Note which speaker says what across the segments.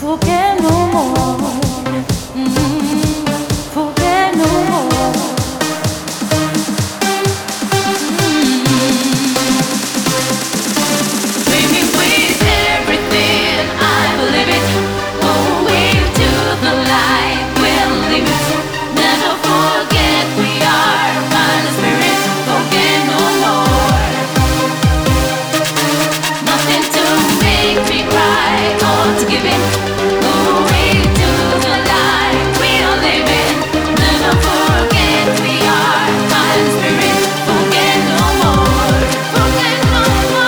Speaker 1: forget no more. Forget no more. Dreaming with everything, I believe it. Moving to the light, we'll live it. Never forget we are mind and spirit. Forget no more. Nothing to make me cry or to give in. Moving to the light, we'll live it. Never forget we are mind and spirit. Forget no more. Forget no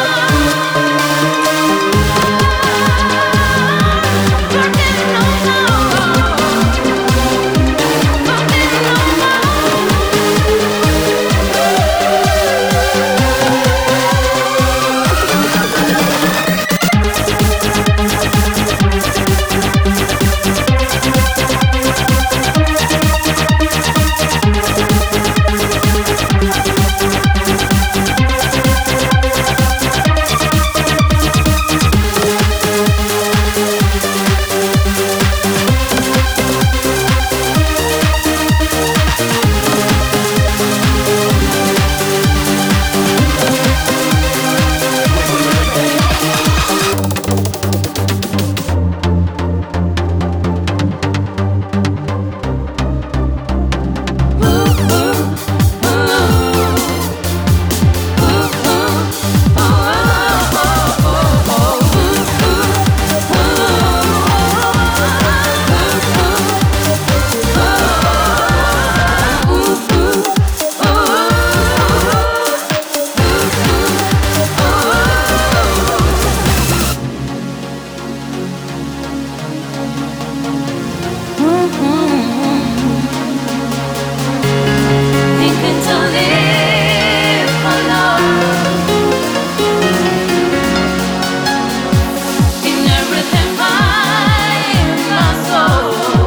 Speaker 1: thinking to live alone in everything find my soul.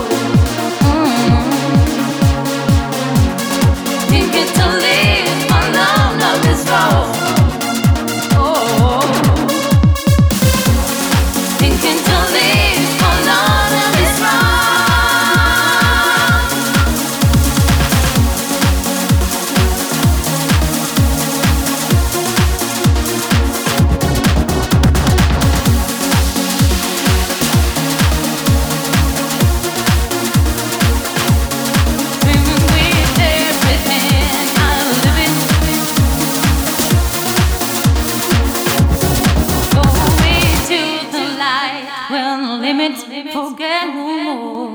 Speaker 1: Thinking to live alone on this road. Oh, thinking to live alone on this road. Dreaming with everything, I'm living. Go away to the light, well, limit, forget no more.